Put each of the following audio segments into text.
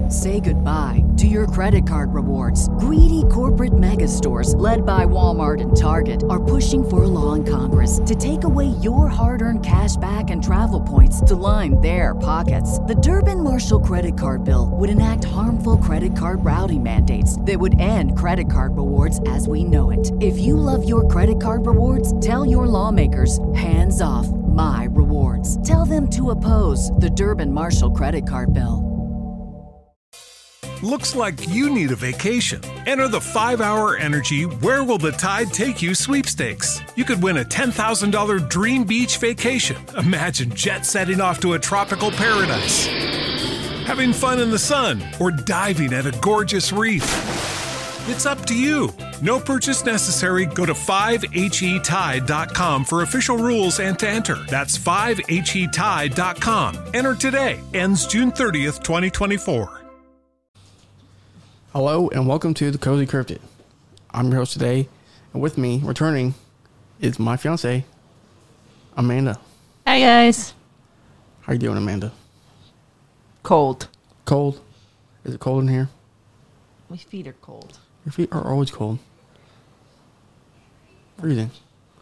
Say goodbye to your credit card rewards. Greedy corporate mega stores, led by Walmart and Target, are pushing for a law in Congress to take away your hard-earned cash back and travel points to line their pockets. The Durbin-Marshall credit card bill would enact harmful credit card routing mandates that would end credit card rewards as we know it. If you love your credit card rewards, tell your lawmakers, hands off my rewards. Tell them to oppose the Durbin-Marshall credit card bill. Looks like you need a vacation. Enter the 5-Hour Energy Where Will the Tide Take You sweepstakes. You could win a $10,000 dream beach vacation. Imagine jet setting off to a tropical paradise, having fun in the sun, or diving at a gorgeous reef. It's up to you. No purchase necessary. Go to 5HETide.com for official rules and to enter. That's 5HETide.com. Enter today. Ends June 30th, 2024. Hello and welcome to the Cozy Cryptid. I'm your host today, and with me, returning, is my fiance, Amanda. Hi guys. How you doing, Amanda? Cold. Cold? Is it cold in here? My feet are cold. Your feet are always cold. Freezing.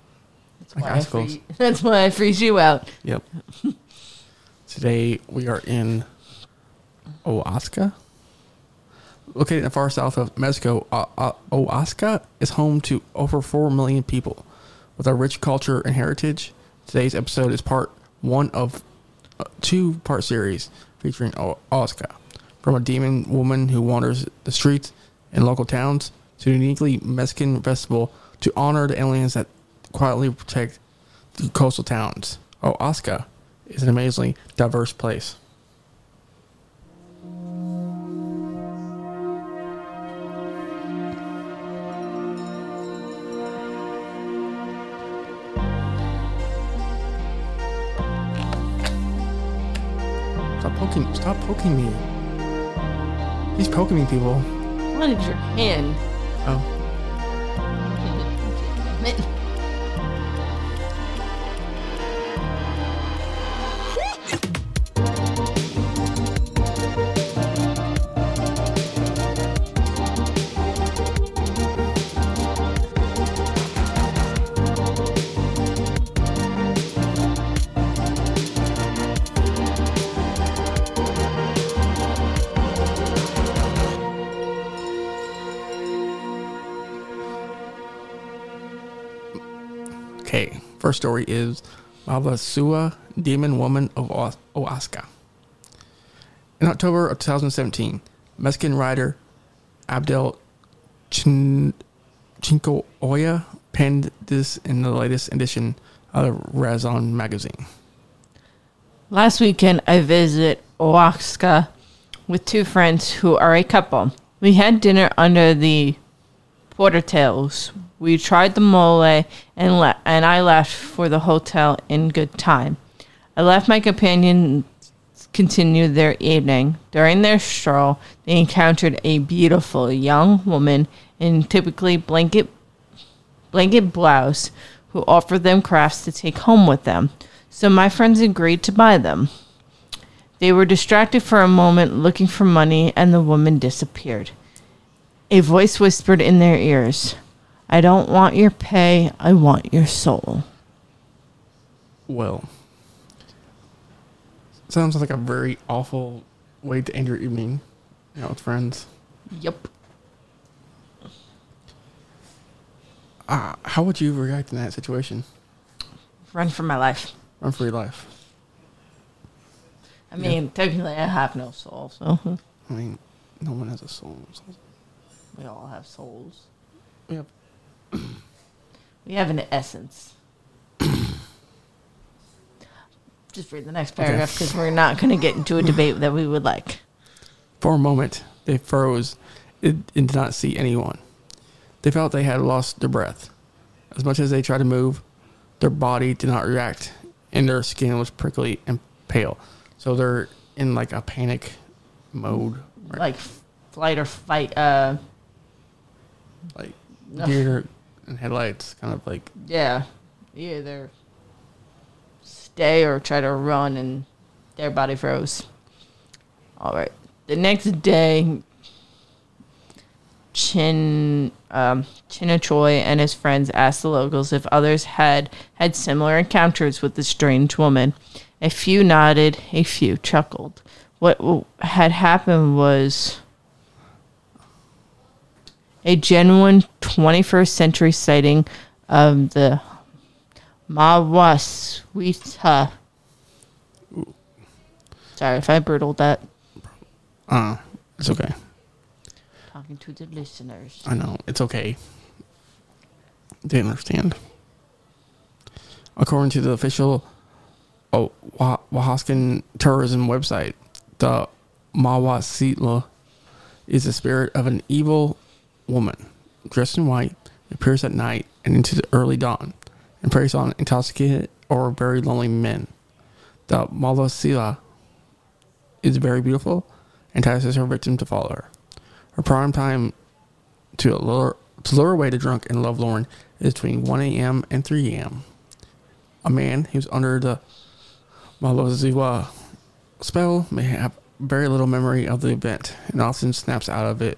That's why I freeze you out. Yep. Today we are in Oaxaca. Located in the far south of Mexico, Oaxaca is home to over 4 million people. With our rich culture and heritage, today's episode is part one of a 2-part series featuring Oaxaca. From a demon woman who wanders the streets in local towns to a uniquely Mexican festival to honor the aliens that quietly protect the coastal towns. Oaxaca is an amazingly diverse place. Stop poking me. He's poking me, people. I wanted your hand. Oh. Okay, first story is Mabasua, Demon Woman of Oaxaca. In October of 2017, Mexican writer Abdel Chincoya penned this in the latest edition of Razon magazine. Last weekend, I visited Oaxaca with 2 friends who are a couple. We had dinner under the Portertails. We tried the mole and I left for the hotel in good time. I left my companions continue their evening. During their stroll, they encountered a beautiful young woman in typically blanket blouse who offered them crafts to take home with them. So my friends agreed to buy them. They were distracted for a moment looking for money and the woman disappeared. A voice whispered in their ears, "I don't want your pay, I want your soul." Well, sounds like a very awful way to end your evening, with friends. Yep. How would you react in that situation? Run for my life. Run for your life. I mean, technically I have no soul, so. I mean, no one has a soul. We all have souls. Yep. We have an essence. Just read the next paragraph because we're not going to get into a debate that we would like. For a moment, they froze and did not see anyone. They felt they had lost their breath. As much as they tried to move, their body did not react, and their skin was prickly and pale. So they're in like a panic mode. Right? Like flight or fight. Like deer and headlights, kind of like. Yeah. Either stay or try to run, and their body froze. All right. The next day, Chinachoy and his friends asked the locals if others had had similar encounters with the strange woman. A few nodded, a few chuckled. What had happened was a genuine 21st century sighting of the Mawaswita. Sorry if I brutaled that. It's okay. Talking to the listeners. I know. It's okay. They understand. According to the official Oaxacan tourism website, the Mawasitla is the spirit of an evil woman dressed in white, appears at night and into the early dawn, and preys on intoxicated or very lonely men. The Mawasitla is very beautiful and entices her victim to follow her. Her prime time to lure away the drunk and lovelorn is between 1 a.m. and 3 a.m. A man who's under the Mawasitla spell may have very little memory of the event and often snaps out of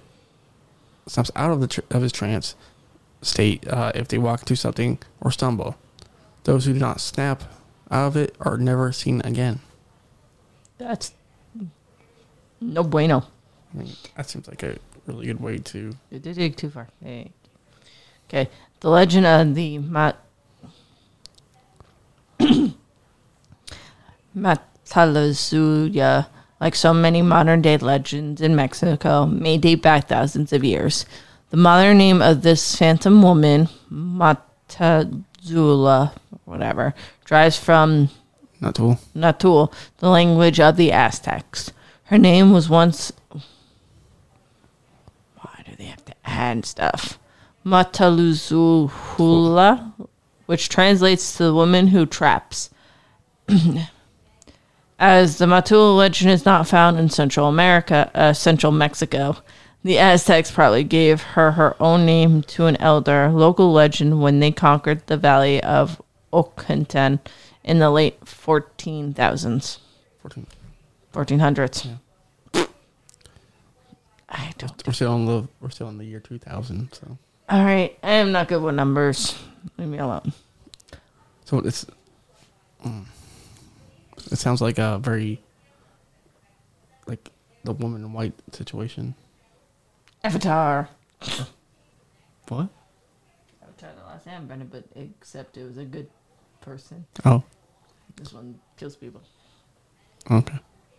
his trance state if they walk into something or stumble. Those who do not snap out of it are never seen again. That's no bueno. I mean, that seems like a really good way to... You did dig too far. Hey. Okay. The legend of the Matalazuya, like so many modern-day legends in Mexico, may date back thousands of years. The modern name of this phantom woman, Matazula, whatever, derives from Natul, the language of the Aztecs. Her name was once... Why do they have to add stuff? Mataluzula, which translates to the woman who traps. As the Matul legend is not found in Central Mexico, the Aztecs probably gave her her own name to an elder local legend when they conquered the valley of Ocontán in the late 1400s. Yeah. I don't. We're still in the year 2000. So. All right, I am not good with numbers. Leave me alone. So it sounds like a very like the woman in white situation. Avatar. What? Avatar: The Last Airbender, but except it was a good person. Oh. This one kills people. Okay.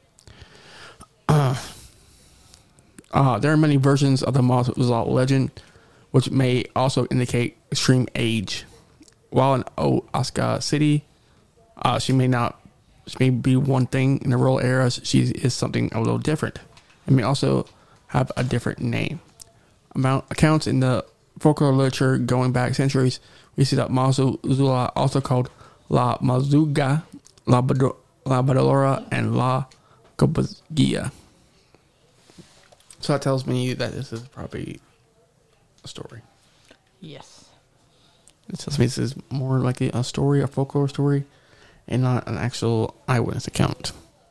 There are many versions of the Mawasitla legend, which may also indicate extreme age. While in Oaxaca City, she may be one thing in the rural areas. She is something a little different, and may also have a different name. Accounts in the folklore literature going back centuries, we see that Mawasitla, also called La Mazuga, La Badalora, and La Cobagia. So that tells me that this is probably a story. Yes. It tells me this is more like a story, a folklore story, and not an actual eyewitness account.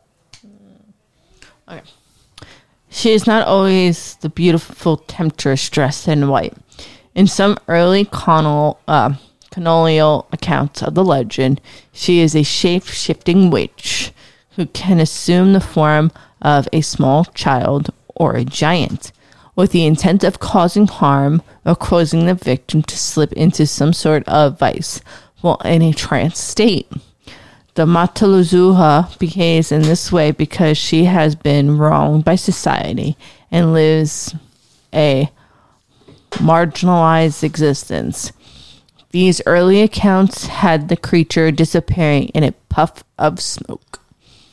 Okay. She is not always the beautiful temptress dressed in white. In some early colonial accounts of the legend, she is a shape-shifting witch who can assume the form of a small child or a giant, with the intent of causing harm or causing the victim to slip into some sort of vice while in a trance state. The Mataluzula behaves in this way because she has been wronged by society and lives a marginalized existence. These early accounts had the creature disappearing in a puff of smoke.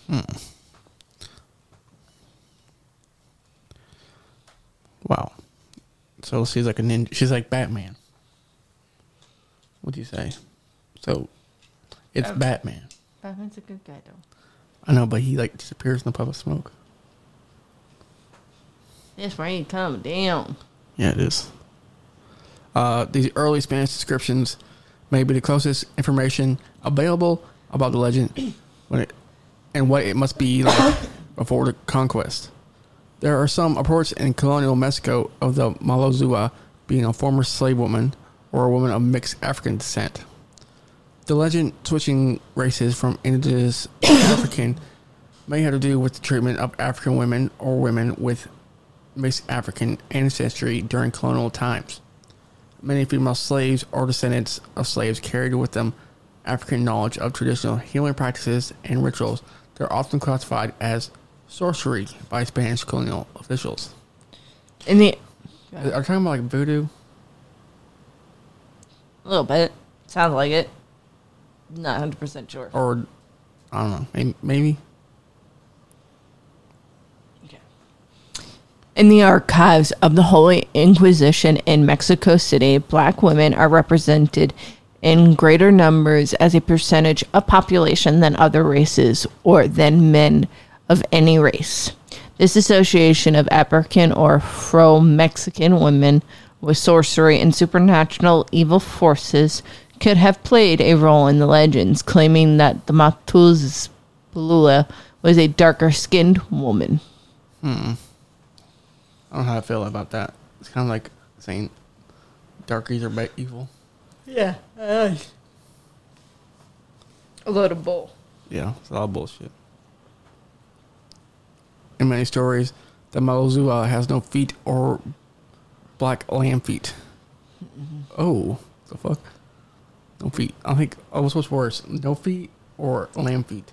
Wow. So she's like a ninja. She's like Batman. What do you say? So it's Batman. Batman's a good guy, though. I know, but he like disappears in a puff of smoke. This rain come down. Yeah, it is. These early Spanish descriptions may be the closest information available about the legend and what it must be like before the conquest. There are some reports in colonial Mexico of the Malozua being a former slave woman or a woman of mixed African descent. The legend switching races from indigenous to African may have to do with the treatment of African women or women with mixed African ancestry during colonial times. Many female slaves or descendants of slaves carried with them African knowledge of traditional healing practices and rituals that are often classified as sorcery by Spanish colonial officials. In the Are you talking about like voodoo? a little bit sounds like it. Not 100% sure. Or, I don't know, maybe? Okay. In the archives of the Holy Inquisition in Mexico City, black women are represented in greater numbers as a percentage of population than other races or than men of any race. This association of African or Afro-Mexican women with sorcery and supernatural evil forces could have played a role in the legends, claiming that the Matuzbulula was a darker-skinned woman. I don't know how I feel about that. It's kind of like saying darkies are evil. Yeah. A load of bull. Yeah, it's a lot of bullshit. In many stories, the Malozua has no feet or black lamb feet. Oh, the fuck? No feet. I think, what's worse? No feet or lamb feet?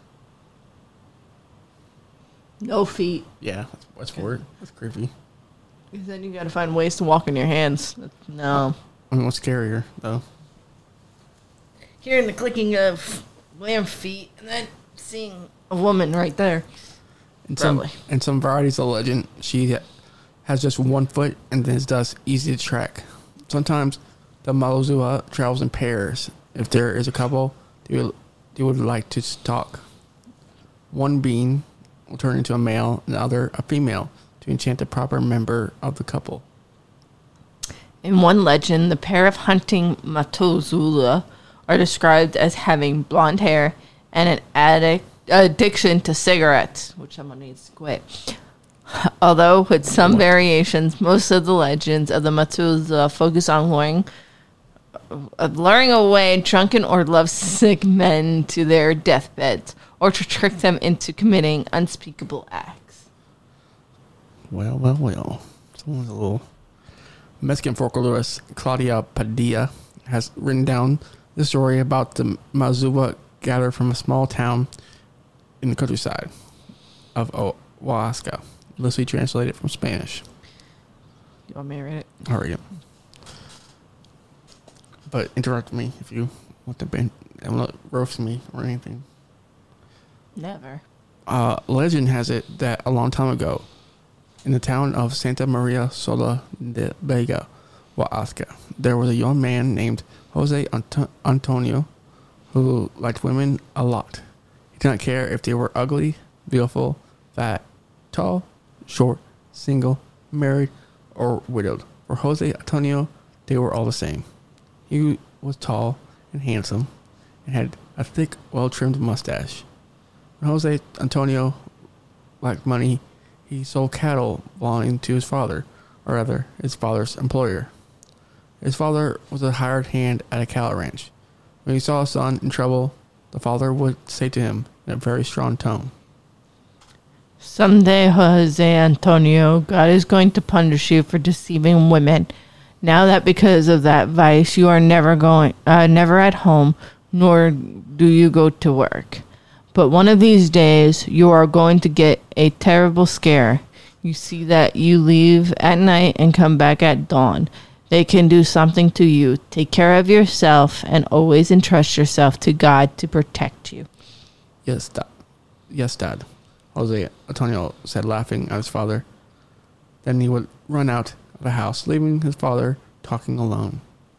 No feet. Yeah, that's weird. That's creepy. Because then you gotta find ways to walk on your hands. No. I mean, what's scarier, though? Hearing the clicking of lamb feet and then seeing a woman right there. In Probably. some varieties of legend, she has just 1 foot and is thus easy to track. Sometimes the Malozua travels in pairs. If there is a couple, they would like to stalk. One being will turn into a male and the other a female to enchant the proper member of the couple. In one legend, the pair of hunting Matuzula are described as having blonde hair and an addiction to cigarettes, which someone needs to quit. Although with some variations, most of the legends of the Matuzula focus on luring away drunken or lovesick men to their deathbeds or to trick them into committing unspeakable acts. Well. Someone's a little... Mexican folklorist Claudia Padilla has written down the story about the Malozua gathered from a small town in the countryside of Oaxaca, loosely translated from Spanish. You want me to read it? I'll read it. But interrupt me if you want to roast me or anything. Never. Legend has it that a long time ago, in the town of Santa Maria Sola de Vega, Oaxaca, there was a young man named Jose Antonio who liked women a lot. He did not care if they were ugly, beautiful, fat, tall, short, single, married, or widowed. For Jose Antonio, they were all the same. He was tall and handsome and had a thick, well-trimmed mustache. When Jose Antonio lacked money, he sold cattle belonging to his father, or rather, his father's employer. His father was a hired hand at a cattle ranch. When he saw his son in trouble, the father would say to him in a very strong tone, Someday, Jose Antonio, God is going to punish you for deceiving women. Now that because of that vice, you are never at home, nor do you go to work. But one of these days, you are going to get a terrible scare. You see that you leave at night and come back at dawn. They can do something to you. Take care of yourself and always entrust yourself to God to protect you. Yes, Dad. Jose Antonio said, laughing at his father. Then he would run out of the house, leaving his father talking alone.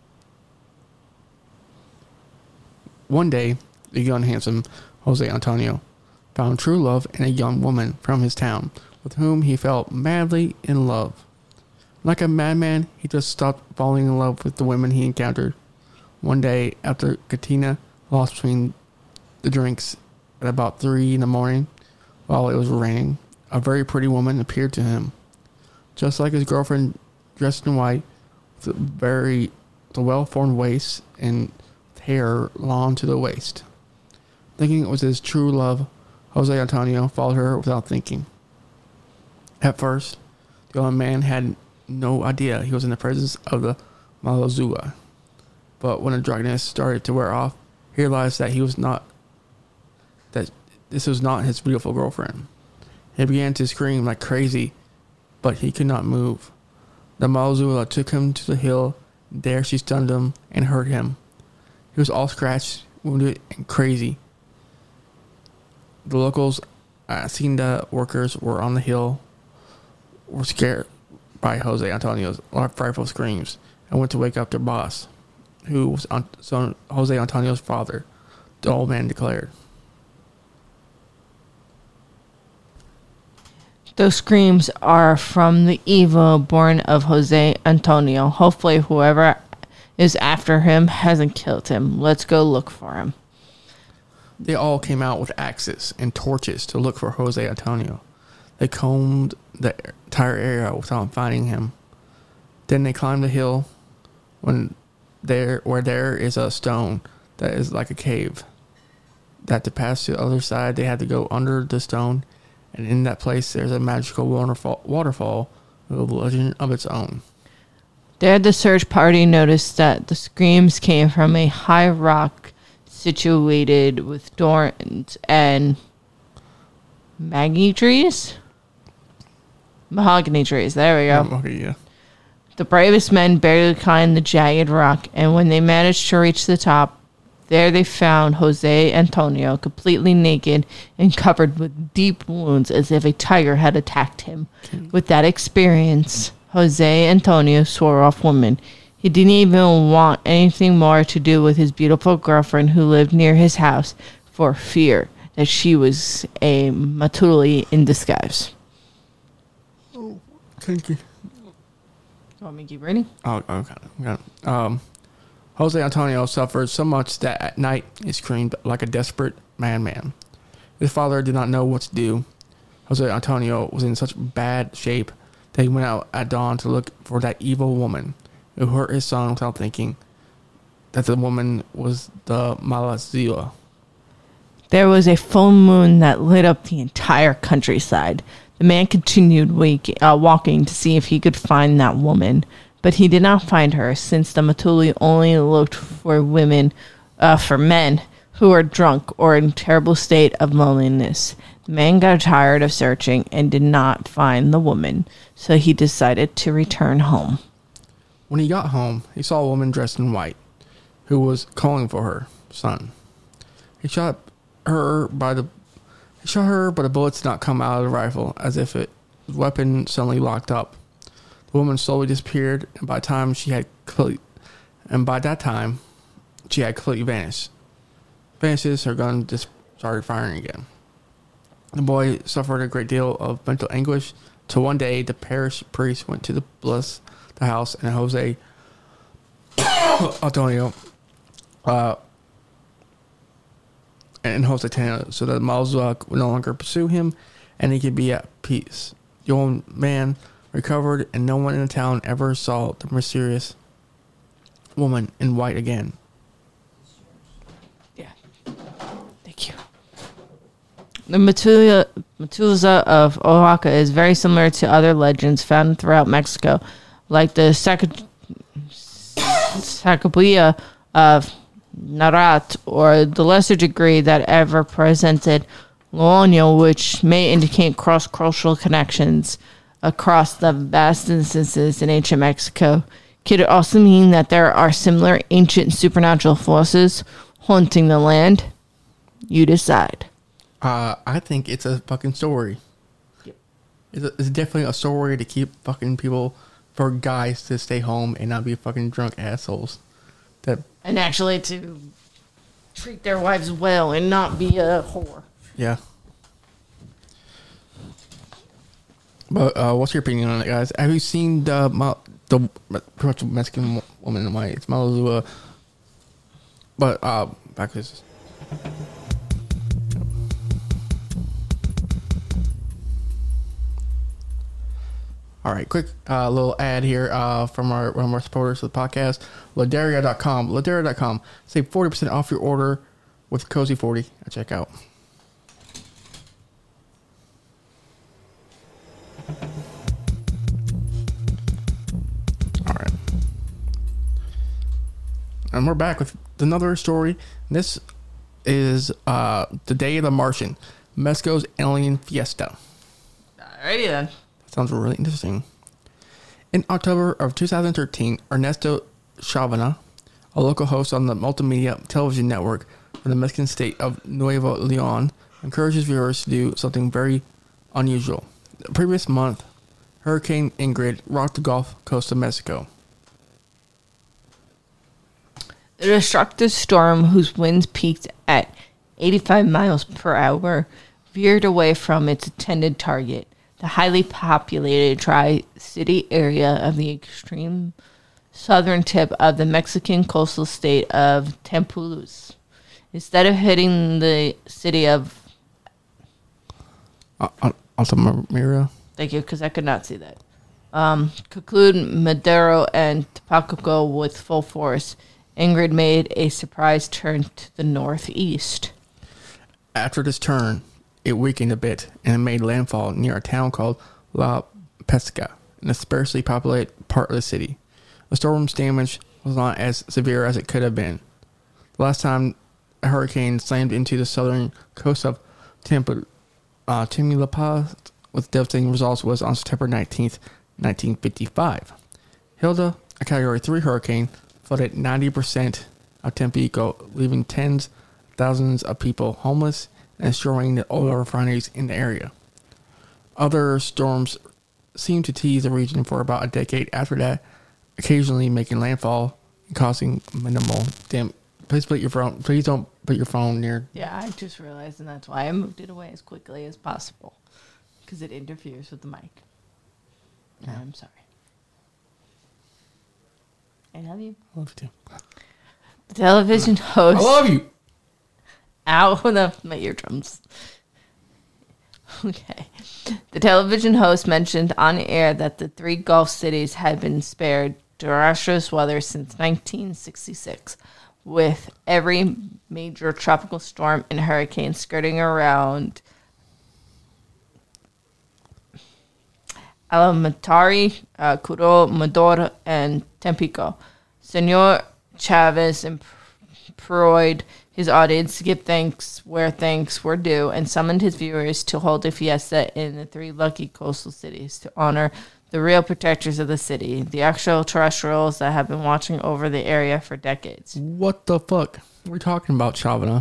One day, the young, handsome Jose Antonio found true love in a young woman from his town, with whom he fell madly in love. Like a madman, he just stopped falling in love with the women he encountered. One day, after Katina lost between the drinks at about 3 in the morning, while it was raining, a very pretty woman appeared to him, just like his girlfriend, dressed in white, with the well-formed waist and hair long to the waist. Thinking it was his true love, Jose Antonio followed her without thinking. At first, the old man had no idea he was in the presence of the Malazua. But when the drunkenness started to wear off, he realized that this was not his beautiful girlfriend. He began to scream like crazy, but he could not move. The Malazua took him to the hill. There she stunned him and hurt him. He was all scratched, wounded, and crazy. The locals, seeing the workers were on the hill, were scared by Jose Antonio's frightful screams and went to wake up their boss, who was Jose Antonio's father, the old man declared. Those screams are from the evil born of Jose Antonio. Hopefully whoever is after him hasn't killed him. Let's go look for him. They all came out with axes and torches to look for Jose Antonio. They combed the entire area without finding him. Then they climbed the hill where there is a stone that is like a cave. That to pass to the other side, they had to go under the stone, and in that place there's a magical waterfall with a legend of its own. There, the search party noticed that the screams came from a high rock situated with thorns and mahogany trees. There we go. Okay, yeah. The bravest men barely climbed the jagged rock, and when they managed to reach the top, there they found Jose Antonio completely naked and covered with deep wounds as if a tiger had attacked him. With that experience, Jose Antonio swore off women. He didn't even want anything more to do with his beautiful girlfriend who lived near his house for fear that she was a Matuli in disguise. Oh, thank you. Want me to keep reading? Oh, okay. Jose Antonio suffered so much that at night he screamed like a desperate madman. His father did not know what to do. Jose Antonio was in such bad shape that he went out at dawn to look for that evil woman who hurt his son without thinking that the woman was the Malazua. There was a full moon that lit up the entire countryside. The man continued walking to see if he could find that woman, but he did not find her, since the Matuli only looked for men who were drunk or in terrible state of loneliness. The man got tired of searching and did not find the woman, so he decided to return home. When he got home, he saw a woman dressed in white who was calling for her son. He shot her, but the bullets did not come out of the rifle, as if the weapon suddenly locked up. The woman slowly disappeared, and by that time she had completely vanished. Vanishes, her gun just started firing again. The boy suffered a great deal of mental anguish, till one day the parish priest went to bless the house, and Jose Antonio and Jose Antonio, so that Malazua would no longer pursue him, and he could be at peace. The old man recovered, and no one in the town ever saw the mysterious woman in white again. Yeah. Thank you. The Matuza of Oaxaca is very similar to other legends found throughout Mexico, like the Sacagawea of Narat, or the lesser degree that ever presented Loño, which may indicate cross-cultural connections across the vast instances in ancient Mexico. Could it also mean that there are similar ancient supernatural forces haunting the land? You decide. I think it's a fucking story. Yep. It's definitely a story to keep fucking people, for guys to stay home and not be fucking drunk assholes. And actually to treat their wives well and not be a whore. Yeah. But what's your opinion on it, guys? Have you seen the pretty much Mexican woman in white? It's Malazua. But back to this. All right, quick little ad here from one of our supporters of the podcast, Ladaria.com. Ladaria.com. Save 40% off your order with Cozy40 at checkout. All right. And we're back with another story. This is the Day of the Martian, Mexico's alien fiesta. Alrighty then. Sounds really interesting. In October of 2013, Ernesto Chavana, a local host on the multimedia television network from the Mexican state of Nuevo Leon, encourages viewers to do something very unusual. The previous month, Hurricane Ingrid rocked the Gulf Coast of Mexico. The destructive storm, whose winds peaked at 85 miles per hour, veered away from its intended target, the highly populated Tri-City area of the extreme southern tip of the Mexican coastal state of Tamaulipas. Instead of hitting the city of... Altamira. Thank you, because I could not see that. Conclude Madero and Tapaco with full force. Ingrid made a surprise turn to the northeast. After this turn, it weakened a bit and made landfall near a town called La Pesca, in a sparsely populated part of the city. The storm's damage was not as severe as it could have been. The last time a hurricane slammed into the southern coast of Tamaulipas with devastating results was on September 19th, 1955. Hilda, a Category 3 hurricane, flooded 90% of Tampico, leaving tens of thousands of people homeless and destroying the oil refineries in the area. Other storms seemed to tease the region for about a decade after that, occasionally making landfall and causing minimal damage. Please don't put your phone near. Yeah, I just realized, and that's why I moved it away as quickly as possible, because it interferes with the mic. Yeah. I'm sorry. I love you. I love you too. The television host. I love you. Ow, my eardrums. Okay. The television host mentioned on air that the three Gulf cities had been spared disastrous weather since 1966, with every major tropical storm and hurricane skirting around Alamatari, Curo, Mador, and Tampico. Senor Chavez employed his audience to give thanks where thanks were due and summoned his viewers to hold a fiesta in the three lucky coastal cities to honor the real protectors of the city, the actual terrestrials that have been watching over the area for decades. What the fuck? What are we talking about, Chavana?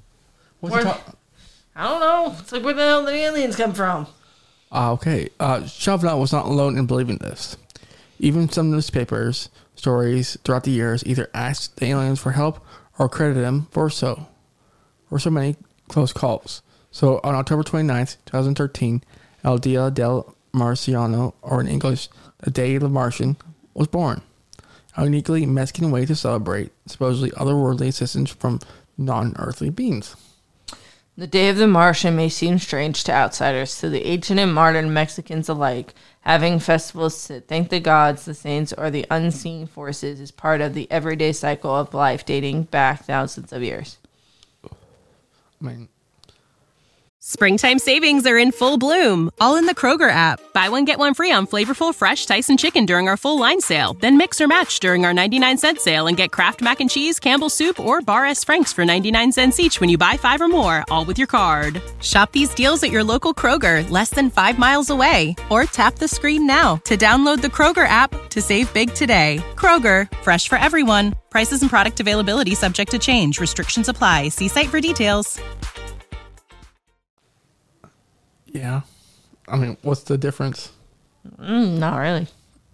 I don't know. It's like, where the hell did the aliens come from? Okay. Chavana was not alone in believing this. Even some newspapers stories throughout the years either asked the aliens for help or credited them for so many close calls. So on October 29th, 2013, El Dia del Marciano, or in English, the Day of the Martian, was born. A uniquely Mexican way to celebrate supposedly otherworldly assistance from non-earthly beings. The Day of the Martian may seem strange to outsiders, to the ancient and modern Mexicans alike. Having festivals to thank the gods, the saints, or the unseen forces is part of the everyday cycle of life dating back thousands of years. Springtime savings are in full bloom, all in the Kroger app. Buy one, get one free on flavorful, fresh Tyson chicken during our full line sale. Then mix or match during our 99-cent sale and get Kraft Mac and Cheese, Campbell's Soup, or Bar S. Frank's for 99 cents each when you buy 5 or more, all with your card. Shop these deals at your local Kroger, less than 5 miles away. Or tap the screen now to download the Kroger app to save big today. Kroger, fresh for everyone. Prices and product availability subject to change. Restrictions apply. See site for details. Yeah. I mean, what's the difference? Not really.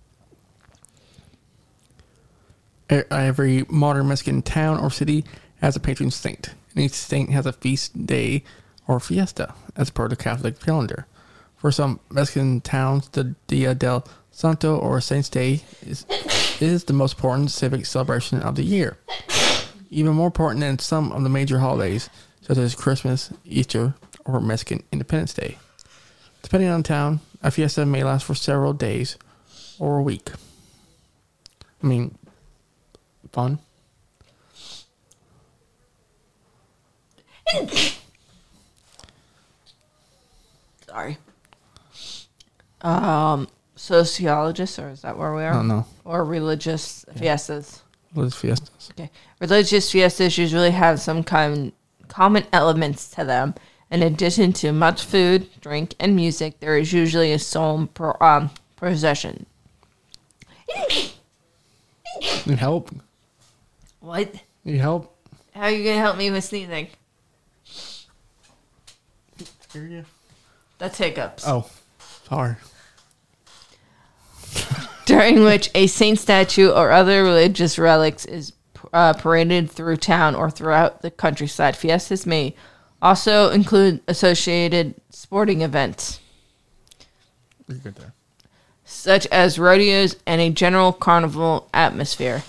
Every modern Mexican town or city has a patron saint, and each saint has a feast day or fiesta as per the Catholic calendar. For some Mexican towns, the Dia del Santo or Saint's Day is the most important civic celebration of the year. Even more important than some of the major holidays, such as Christmas, Easter, or Mexican Independence Day. Depending on the town, A fiesta may last for several days or a week. I mean, fun. Sorry. Sociologists, or is that where we are? I don't know. Or religious fiestas. Those fiestas. Okay. Religious fiestas usually have some common elements to them. In addition to much food, drink, and music, there is usually a solemn procession. Need help? What? Need help? How are you going to help me with sneezing? That's hiccups. Oh, sorry. During which a saint statue or other religious relics is paraded through town or throughout the countryside. Fiestas may also include associated sporting events, You're good there. such as rodeos and a general carnival atmosphere.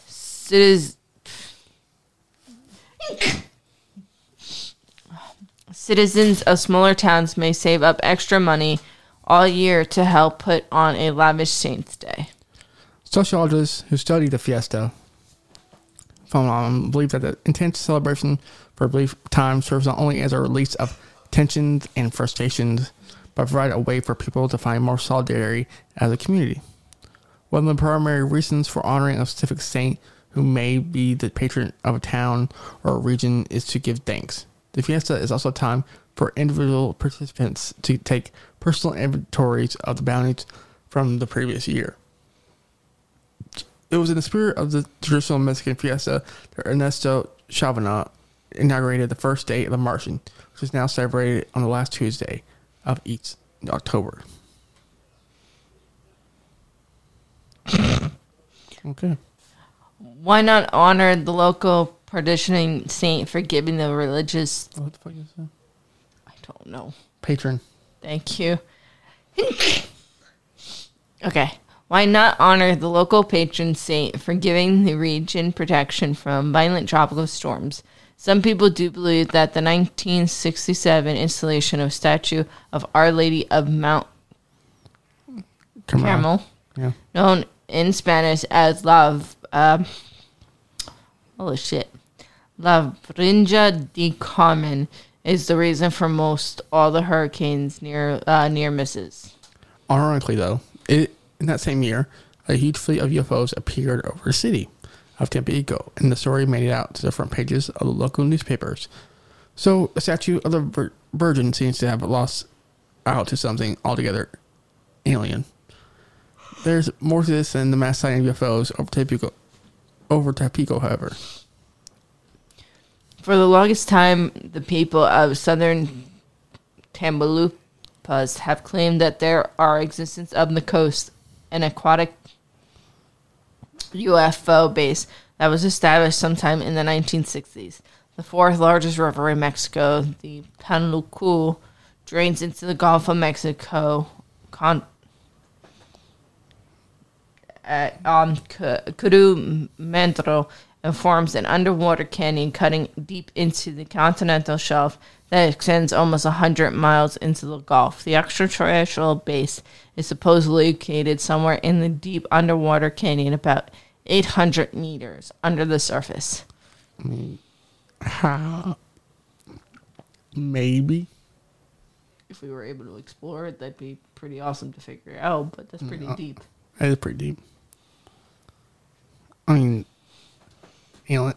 Citizens of smaller towns may save up extra money all year to help put on a lavish Saints' Day. Sociologists who study the fiesta phenomenon believe that the intense celebration for a brief time serves not only as a release of tensions and frustrations, but provide a way for people to find more solidarity as a community. One of the primary reasons for honoring a specific saint who may be the patron of a town or a region is to give thanks. The fiesta is also a time for individual participants to take personal inventories of the bounties from the previous year. It was in the spirit of the traditional Mexican fiesta that Ernesto Chavana inaugurated the first day of the Martian, which is now celebrated on the last Tuesday of each October. Okay. Why not honor the local partitioning saint for giving the religious... What the fuck is that? I don't know. Patron. Thank you. Okay. Why not honor the local patron saint for giving the region protection from violent tropical storms? Some people do believe that the 1967 installation of statue of Our Lady of Mount Carmel, Yeah. known in Spanish as La Virgen de Carmen, is the reason for most all the hurricanes near misses. Ironically, though, in that same year, a huge fleet of UFOs appeared over the city of Tampico, and the story made it out to the front pages of the local newspapers. So, a statue of the Virgin seems to have lost out to something altogether alien. There's more to this than the mass sighting of UFOs over Tampico, however. For the longest time, the people of southern Tamaulipas have claimed that there are existence of the coast an aquatic UFO base that was established sometime in the 1960s. The fourth largest river in Mexico, the Panuco, drains into the Gulf of Mexico at Curumandro and forms an underwater canyon cutting deep into the continental shelf that extends almost 100 miles into the Gulf. The extraterrestrial base is supposedly located somewhere in the deep underwater canyon, about 800 meters under the surface. How? Maybe. If we were able to explore it, that'd be pretty awesome to figure out, but that's pretty deep. That is pretty deep. I mean, alien.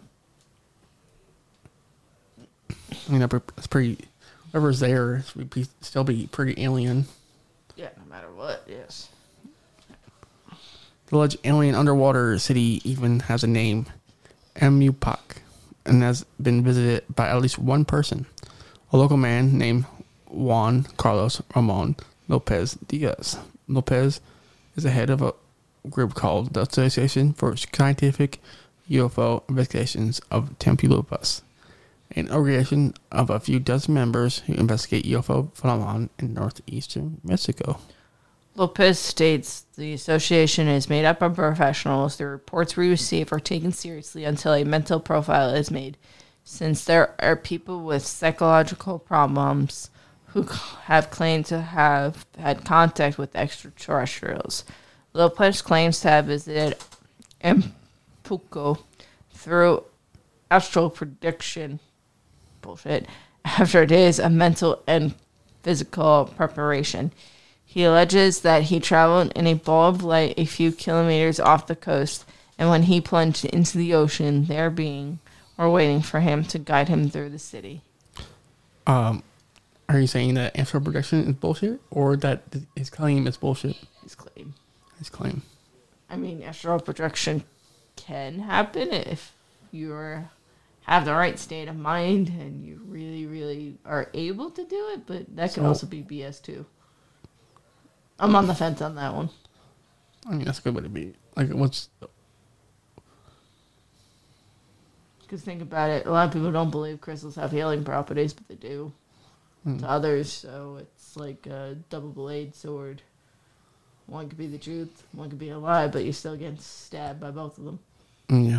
I mean, it's pretty. Whatever's there would still be pretty alien. Yeah, no matter what, yes. The alleged alien underwater city even has a name, Amupac, and has been visited by at least one person, a local man named Juan Carlos Ramon Lopez Diaz. Lopez is the head of a group called the Association for Scientific UFO Investigations of Tamaulipas, an organization of a few dozen members who investigate UFO phenomenon in northeastern Mexico. Lopez states the association is made up of professionals. The reports we receive are taken seriously until a mental profile is made. Since there are people with psychological problems who have claimed to have had contact with extraterrestrials. Lopez claims to have visited Empuco through astral projection bullshit after days of mental and physical preparation. He alleges that he traveled in a ball of light a few kilometers off the coast, and when he plunged into the ocean, their being were waiting for him to guide him through the city. Are you saying that astral projection is bullshit, or that his claim is bullshit? His claim. His claim. I mean, astral projection can happen if you have the right state of mind and you really, really are able to do it, but that can also be BS too. I'm on the fence on that one. I mean, that's a good way to be. Like, what's... Because think about it, a lot of people don't believe crystals have healing properties, but they do to others, so it's like a double-bladed sword. One could be the truth, one could be a lie, but you're still getting stabbed by both of them. Yeah.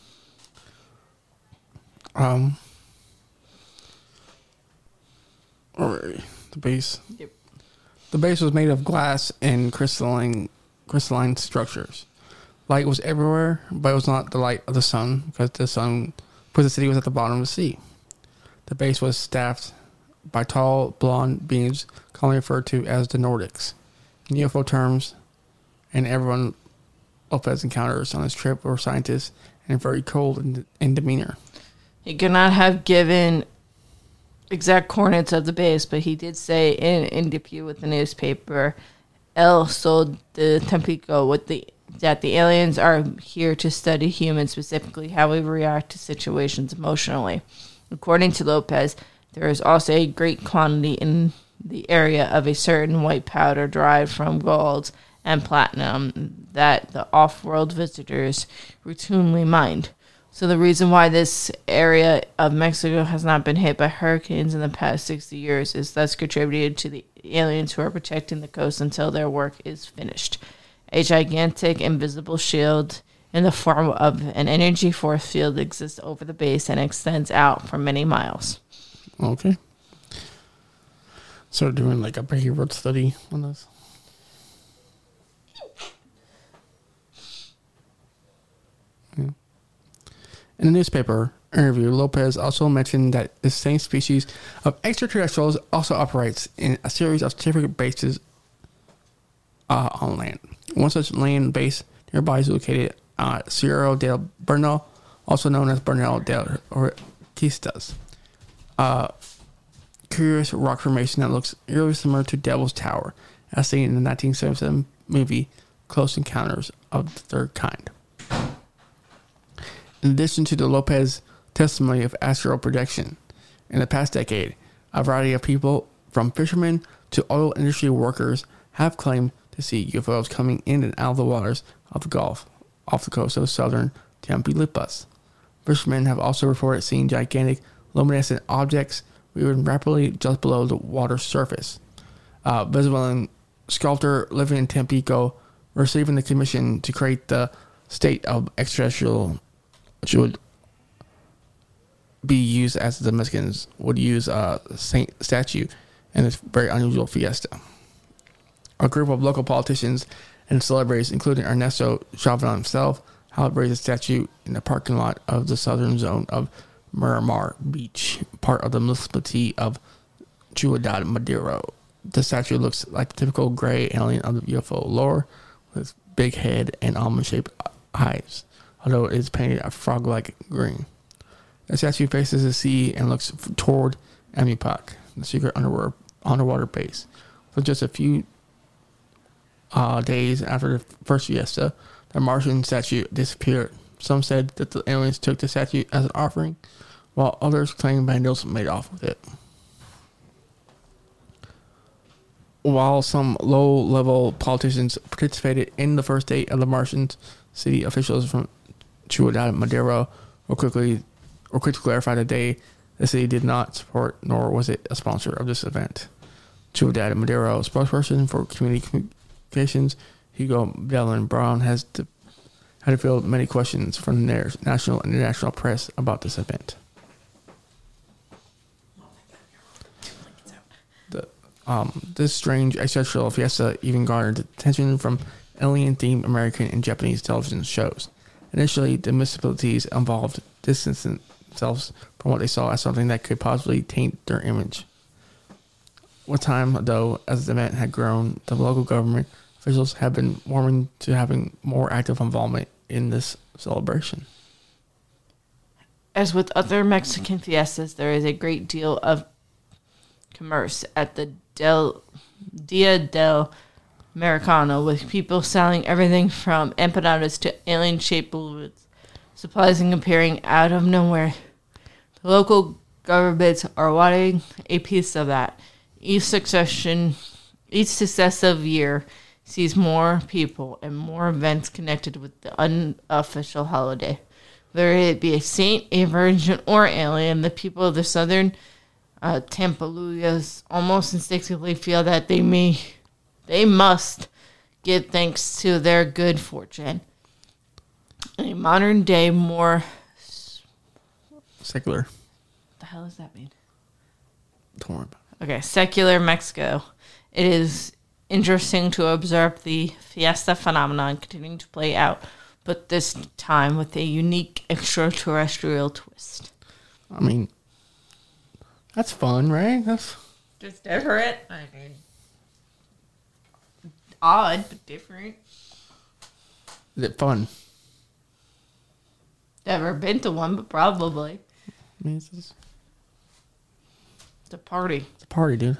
Alright, the base. Yep. The base was made of glass and crystalline structures. Light was everywhere, but it was not the light of the sun, because the city was at the bottom of the sea. The base was staffed by tall, blonde beings, commonly referred to as the Nordics. In UFO terms, and everyone Lopez encounters on his trip were scientists and very cold in demeanor. He could not have given exact coordinates of the base, but he did say in an interview with the newspaper El Sol de Tampico that the aliens are here to study humans, specifically how we react to situations emotionally. According to Lopez, there is also a great quantity in the area of a certain white powder derived from gold and platinum that the off-world visitors routinely mine. So the reason why this area of Mexico has not been hit by hurricanes in the past 60 years is thus contributed to the aliens who are protecting the coast until their work is finished. A gigantic invisible shield in the form of an energy force field exists over the base and extends out for many miles. Okay. So doing like a behavioral study on this. Yeah. In a newspaper interview, Lopez also mentioned that the same species of extraterrestrials also operates in a series of scientific bases on land. One such land base nearby is located at Cerro del Bernal, also known as Bernal del Orquistas. Curious rock formation that looks eerily similar to Devil's Tower, as seen in the 1977 movie Close Encounters of the Third Kind. In addition to the Lopez testimony of astral projection, in the past decade, a variety of people, from fishermen to oil industry workers, have claimed to see UFOs coming in and out of the waters of the Gulf off the coast of southern Tamaulipas. Fishermen have also reported seeing gigantic luminescent objects moving rapidly just below the water's surface. Venezuelan sculptor living in Tampico receiving the commission to create the state of extraterrestrial, which would be used as the Mexicans would use a saint statue in this very unusual fiesta. A group of local politicians and celebrities, including Ernesto Chavez himself, helped raise a statue in the parking lot of the southern zone of Miramar Beach, part of the municipality of Ciudad Madero. The statue looks like the typical gray alien of the UFO lore, with big head and almond-shaped eyes, although it is painted a frog-like green. The statue faces the sea and looks toward Amipak, the secret underwater base. For just a few days after the first fiesta, the Martian statue disappeared. Some said that the aliens took the statue as an offering, while others claimed vandals made off with it. While some low-level politicians participated in the first day of the Martians, city officials from Ciudad Madero were quick to clarify today the city did not support nor was it a sponsor of this event. Ciudad Madero spokesperson for community communications, Hugo Dellin Brown, had to field many questions from the national and international press about this event. The This strange ancestral fiesta even garnered attention from alien-themed American and Japanese television shows. Initially, the municipalities involved distancing themselves from what they saw as something that could possibly taint their image. With time, though, as the event had grown, the local government officials have been warming to having more active involvement in this celebration. As with other Mexican fiestas, there is a great deal of commerce at the Dia del Americano, with people selling everything from empanadas to alien-shaped balloons, supplies appearing out of nowhere. The local governments are wanting a piece of that. Each successive year sees more people and more events connected with the unofficial holiday. Whether it be a saint, a virgin, or alien, the people of the southern Tampaluyas almost instinctively feel that they must give thanks to their good fortune. In a modern day, more Secular. What the hell does that mean? Don't worry about it. Okay, secular Mexico. It is interesting to observe the fiesta phenomenon continuing to play out, but this time with a unique extraterrestrial twist. I mean, that's fun, right? That's Just different. I mean, odd, but different. Is it fun? Never been to one, but probably. I mean, it's It's a party. a party, dude.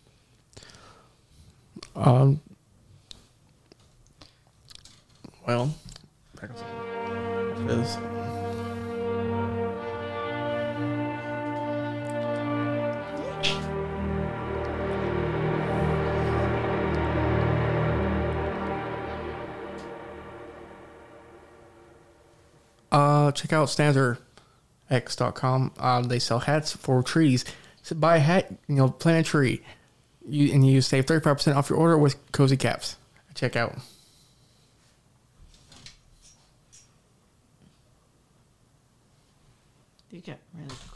Well, back on this. Check out StanzerX.com. They sell hats for trees. So buy a hat, plant a tree. You save 35% off your order with Cozy Caps. Check out. You get really quick.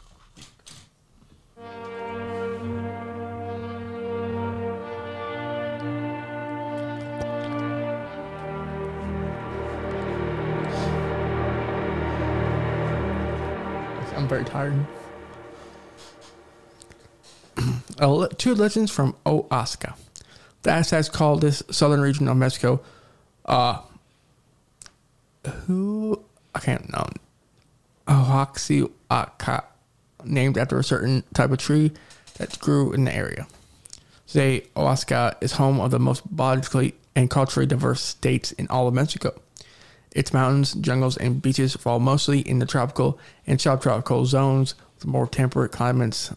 I'm very tired. Two legends from Oaxaca. The Aztecs called this southern region of Mexico, Oaxaca, named after a certain type of tree that grew in the area. Today, Oaxaca is home of the most biologically and culturally diverse states in all of Mexico. Its mountains, jungles, and beaches fall mostly in the tropical and subtropical zones, with more temperate climates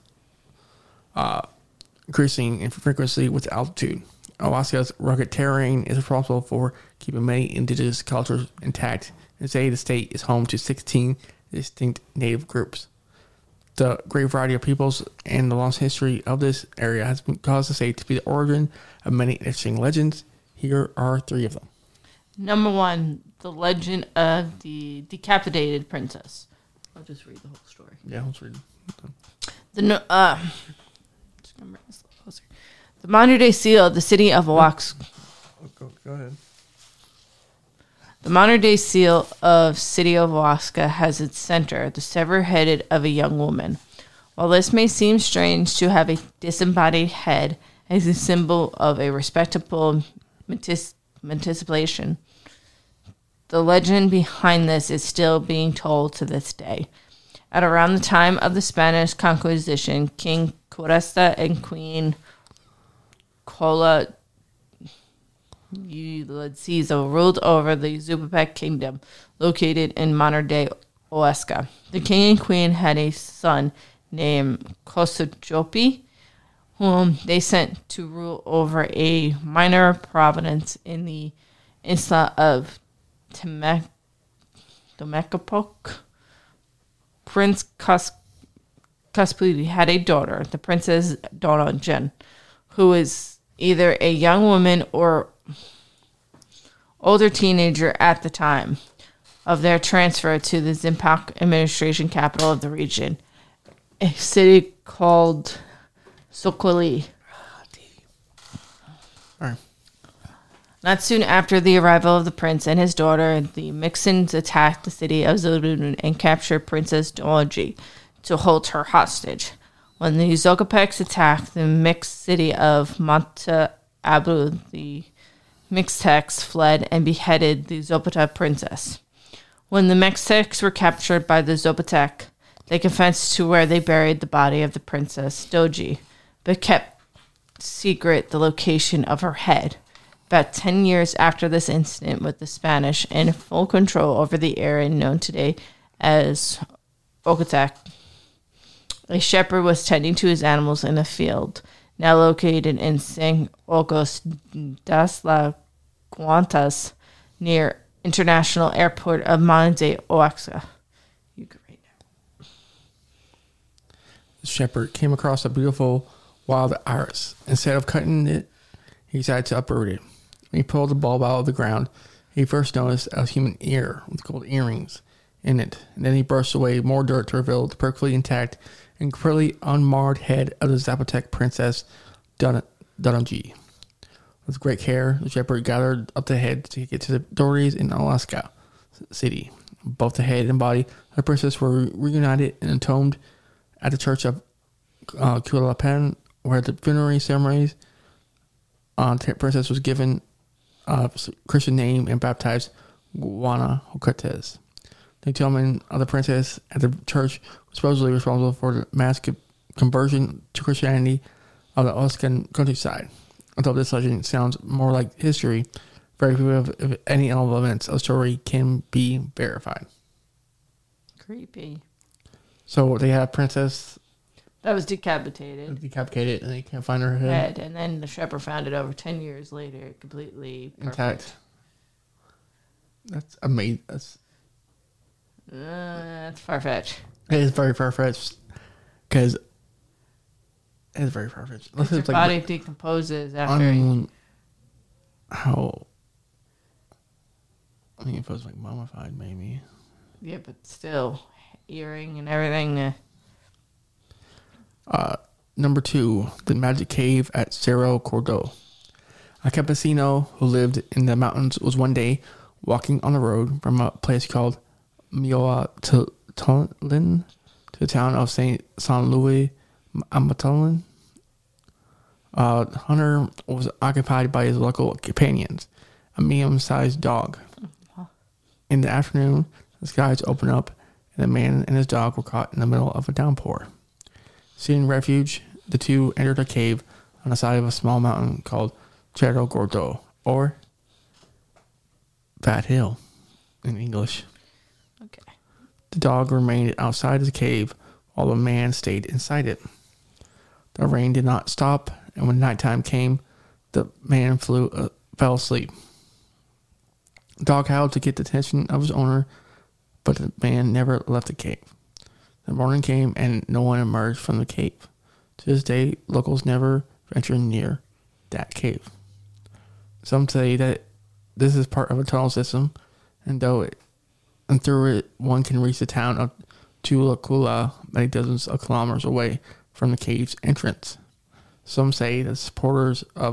increasing in frequency with altitude. Oaxaca's rugged terrain is responsible for keeping many indigenous cultures intact, and today the state is home to 16 distinct native groups. The great variety of peoples and the long history of this area has caused the state to be the origin of many interesting legends. Here are 3 of them. Number 1, the legend of the decapitated princess. I'll just read the whole story. Yeah, let's read The modern-day seal of the city of Oaxaca. Go ahead. The modern-day seal of city of Oaxaca has its center the severed head of a young woman. While this may seem strange to have a disembodied head as a symbol of a respectable anticipation, the legend behind this is still being told to this day. At around the time of the Spanish Conquisition, King Cuesta and Queen Cola Ulcizo ruled over the Zupepec kingdom, located in modern-day Oaxaca. The king and queen had a son named Cosochopi, whom they sent to rule over a minor province in the insula of Temecapoc. Prince Casputi had a daughter, the Princess Donna Jen, who was either a young woman or older teenager at the time of their transfer to the Zimpak administration capital of the region, a city called Socoli. All right. Not soon after the arrival of the prince and his daughter, the Mixins attacked the city of Zoludun and captured Princess Dorji to hold her hostage. When the Zocapecs attacked the mixed city of Monte Abu, the Mixtecs fled and beheaded the Zopata princess. When the Mixtecs were captured by the Zopatec, they confessed to where they buried the body of the princess Doji, but kept secret the location of her head. About 10 years after this incident, with the Spanish in full control over the area known today as Ocotek, a shepherd was tending to his animals in a field, now located in San Ogos das las Guantas, near International Airport of Monte Oaxaca. You can read it. The shepherd came across a beautiful wild iris. Instead of cutting it, he decided to uproot it. When he pulled the bulb out of the ground, he first noticed a human ear with gold earrings in it, and then he brushed away more dirt to reveal the perfectly intact and completely unmarred head of the Zapotec princess Dunamji. With great care, the shepherd gathered up the head to get to the authorities in Alaska City. Both the head and body of the princess were reunited and entombed at the church of Cualapan, where the funerary ceremonies the princess was given a Christian name and baptized Juana Ocotes. The gentleman of the princess at the church was supposedly responsible for the mass conversion to Christianity of the Alaskan countryside. Although this legend sounds more like history, very few of any elements of the story can be verified. Creepy. So they have princess That was decapitated. decapitated, and they can't find her head And then the shepherd found it over 10 years later, completely perfect. intact. That's amazing. That's far-fetched. It is very far-fetched because it is very far-fetched. Unless Your it's like body decomposes after... how? I mean, if it was like mummified, maybe. Yeah, but still, earring and everything. Number 2, the magic cave at Cerro Cordo. A campesino who lived in the mountains was one day walking on the road from a place called Mioatlin to the town of San Luis Amatlin. Hunter was occupied by his local companions, a medium-sized dog. In the afternoon, the skies opened up, and the man and his dog were caught in the middle of a downpour. Seeking refuge, the two entered a cave on the side of a small mountain called Cerro Gordo, or Fat Hill in English. Okay. The dog remained outside the cave while the man stayed inside it. The rain did not stop, and when nighttime came, the man fell asleep. The dog howled to get the attention of his owner, but the man never left the cave. The morning came, and no one emerged from the cave. To this day, locals never venture near that cave. Some say that this is part of a tunnel system, and through it, one can reach the town of Tulacula, many dozens of kilometers away from the cave's entrance. Some say that supporters of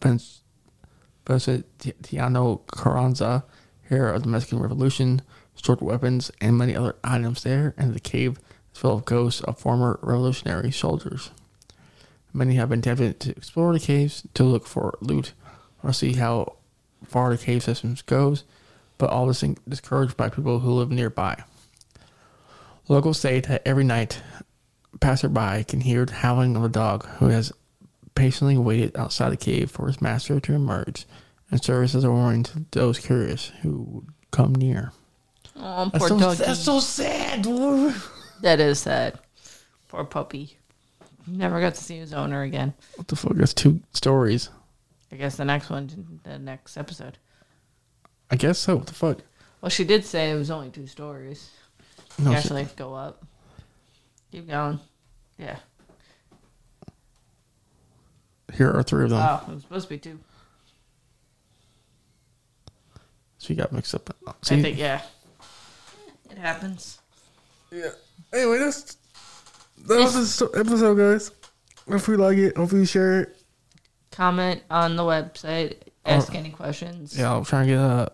Venustiano Carranza, hero of the Mexican Revolution, stored weapons and many other items there, and the cave is full of ghosts of former revolutionary soldiers. Many have been tempted to explore the caves to look for loot or see how far the cave systems goes, but all this is discouraged by people who live nearby. Locals say that every night, passerby can hear the howling of a dog who has patiently waited outside the cave for his master to emerge and serves as a warning to those curious who would come near. Oh, poor doggy. That's so sad, dude. That is sad. Poor puppy. Never got to see his owner again. What the fuck? That's 2 stories. I guess the next episode. I guess so. What the fuck? Well, she did say it was only 2 stories. No, You actually go up. Keep going. Yeah. Here are 3 of them. Oh, it was supposed to be 2. So you got mixed up. I think, yeah. It happens. Yeah. Anyway, that was this episode, guys. If you like it, hope you share it. comment on the website, ask any questions. Yeah, I'll try and get a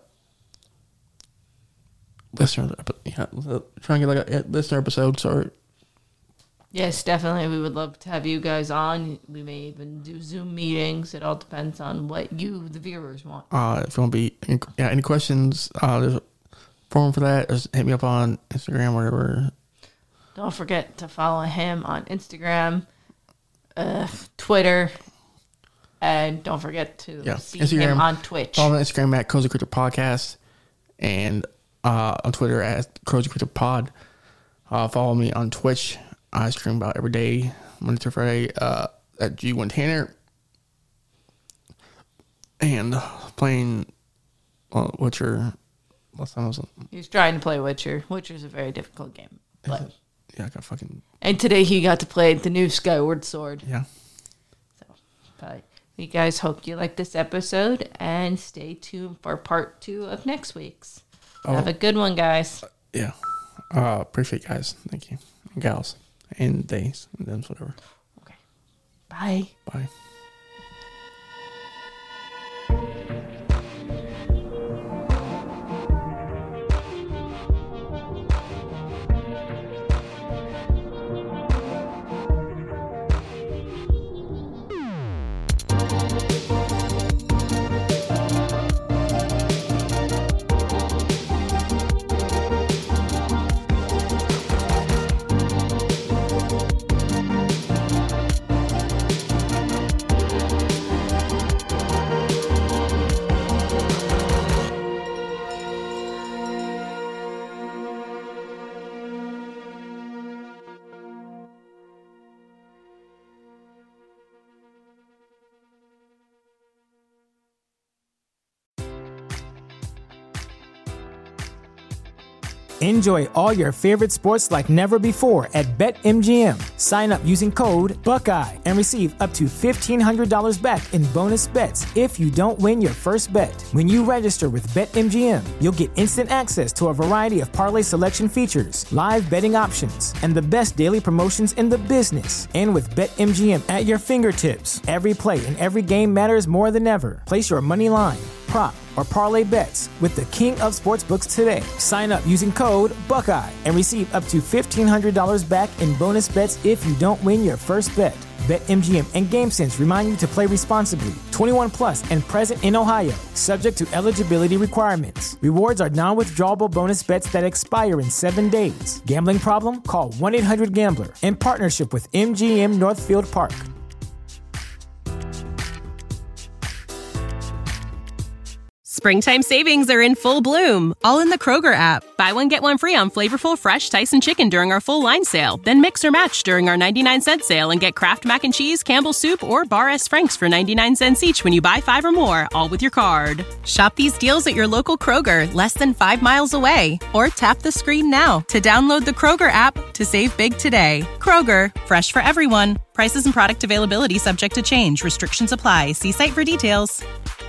listener. Try and get like a listener episode. Sorry. Yes, definitely. We would love to have you guys on. We may even do Zoom meetings. It all depends on what you, the viewers, want. If you want to be any questions, there's a forum for that. Just hit me up on Instagram, whatever. Don't forget to follow him on Instagram, Twitter, and don't forget to see Instagram, him on Twitch. Follow me on Instagram at Cozy Crypto Podcast, and on Twitter at Cozy Crypto Pod. Follow me on Twitch. I stream about every day, Monday through Friday, at G1 Tanner. And playing Witcher. Last time I was... He's trying to play Witcher. Witcher's a very difficult game. But yeah, I got fucking... And today he got to play the new Skyward Sword. Yeah. So, but we guys hope you like this episode, and stay tuned for part 2 of next week's. Have a good one, guys. Yeah. Appreciate you guys. Thank you. And gals. And days. And them, whatever. Okay. Bye. Bye. Enjoy all your favorite sports like never before at BetMGM. Sign up using code Buckeye and receive up to $1,500 back in bonus bets if you don't win your first bet. When you register with BetMGM, you'll get instant access to a variety of parlay selection features, live betting options, and the best daily promotions in the business. And with BetMGM at your fingertips, every play and every game matters more than ever. Place your money line, prop, or parlay bets with the king of sportsbooks today. Sign up using code Buckeye and receive up to $1,500 back in bonus bets if you don't win your first bet. BetMGM and GameSense remind you to play responsibly. 21 plus and present in Ohio, subject to eligibility requirements. Rewards are non-withdrawable bonus bets that expire in 7 days. Gambling problem? Call 1-800-GAMBLER. In partnership with MGM Northfield Park. Springtime savings are in full bloom, all in the Kroger app. Buy one, get one free on flavorful, fresh Tyson chicken during our full line sale. Then mix or match during our 99-cent sale and get Kraft Mac and Cheese, Campbell's Soup, or Bar S. Frank's for 99 cents each when you buy 5 or more, all with your card. Shop these deals at your local Kroger, less than 5 miles away. Or tap the screen now to download the Kroger app to save big today. Kroger, fresh for everyone. Prices and product availability subject to change. Restrictions apply. See site for details.